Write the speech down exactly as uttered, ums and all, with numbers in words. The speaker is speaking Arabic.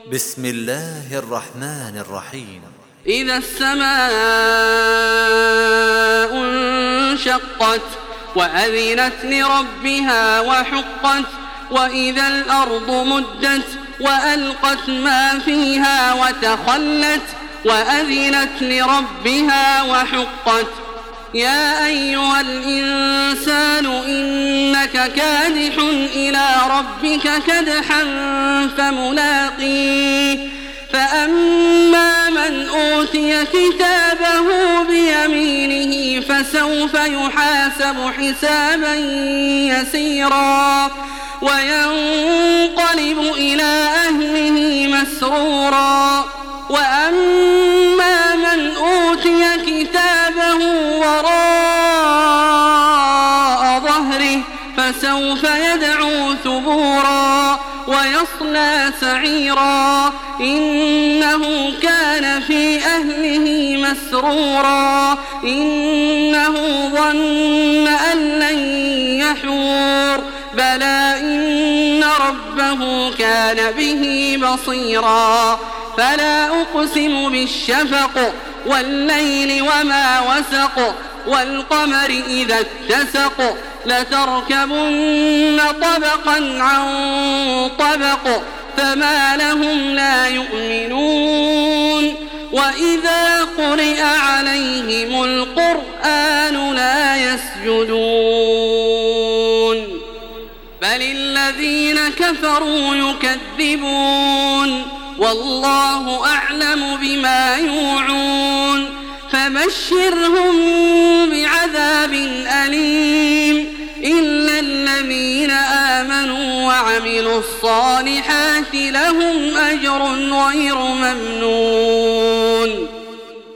بسم الله الرحمن الرحيم. إذا السماء انشقت وأذنت لربها وحقت وإذا الأرض مدت وألقت ما فيها وتخلت وأذنت لربها وحقت يا أيها الإنسان إنك كادح إلى ربك كدحا فملاقيه فأما من أوتي كتابه بيمينه فسوف يحاسب حسابا يسيرا وينقلب إلى أهله مسرورا وأما من أوتي كتابه وراء ظهره فسوف يدعو ثبورا ويصلى سعيرا إنه كان في أهله مسرورا إنه ظن أن لن يحور بلى إن ربه كان به بصيرا فلا أقسم بالشفق والليل وما وسق والقمر إذا اتسق لتركبن طبقا عن طبق فما لهم لا يؤمنون وإذا قرئ عليهم القرآن لا يسجدون بل الذين كفروا يكذبون والله أعلم بما يوعون فبشرهم بعذاب أليم إلا الذين آمنوا وعملوا الصالحات لهم أجر غير ممنون.